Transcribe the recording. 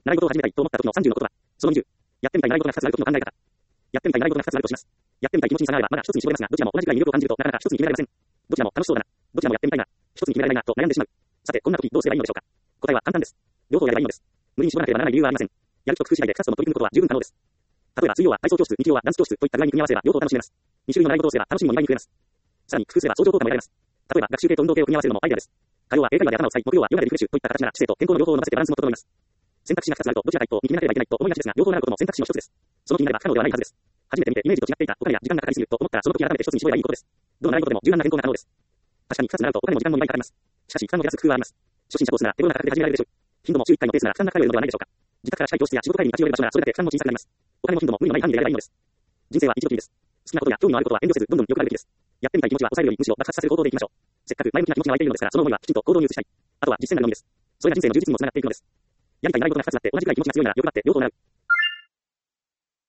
習い事を始めたいと思った時の30のことは、その20。やってみたい習い事が2つある時の考え方。やってみたい習い事が2つあるとします。やってみたい気持ちに差があればまだ1つに絞れますが、どちらも同じくらい魅力を感じるとなかなか1つに決められません。どちらも楽しそうだな。どちらもやってみたいな。1つに決められないなと悩んでしまう。さて、こんな時どうすればいいのでしょうか。答えは簡単です。両方やればいいのです。無理に絞らなければならない理由はありません。やる気と工夫次第で2つとも取り組むことは十分可能です。例えば水曜は体操教室、日曜はダンス教室といった具合に組み合わせれば両方楽しめます。2種類の習い事をすれば楽しみも2倍に増えます。さらに工夫すれば相乗効果も得られます。例えば学習系と運動系を組み合わせるのもアイデアです。火曜は英会話で頭を使い、木曜はヨガでリフレッシュといった形なら知性と健康の両方を伸ばせてバランスも整います。選択肢が2つあるとどちらか一方に決めなければいけないと思いがちですが、両方なることも選択肢の一つです。その気になれば不可能ではないはずです。初めて見てイメージと違っていたお金や時間がかかりすぎると思ったらその時改めて一つに絞ればいいことです。どの習い事でも柔軟な変更が可能です。確かに2つになるとお金も時間も2倍かかります。しかし負担を減らす工夫はあります。初心者コースなら手頃な価格で始められるでしょう。頻度も週1回のペースなら負担がかかるのではないでしょうか。自宅から近い教室や仕事帰りに立ち寄れる場所ならそれだけ負担も小さくなります。お金も頻度も無理のない範囲でやればいいのです。人生は一度きりです。好きなことや興味のあることは遠慮せずどんどん欲張るべきです。やってみたい気持ちは抑えるよりむしろ爆発させる行動でいきましょう。せっかく前向きな気持ちが湧いているのですから、その思いはきちんと行動に移したい。あとは実践なるのみです。それが人生の充実にもつながっていくのです。やりたい習い事が2つあって同じくらい気持ちが強いなら欲張って両方習う。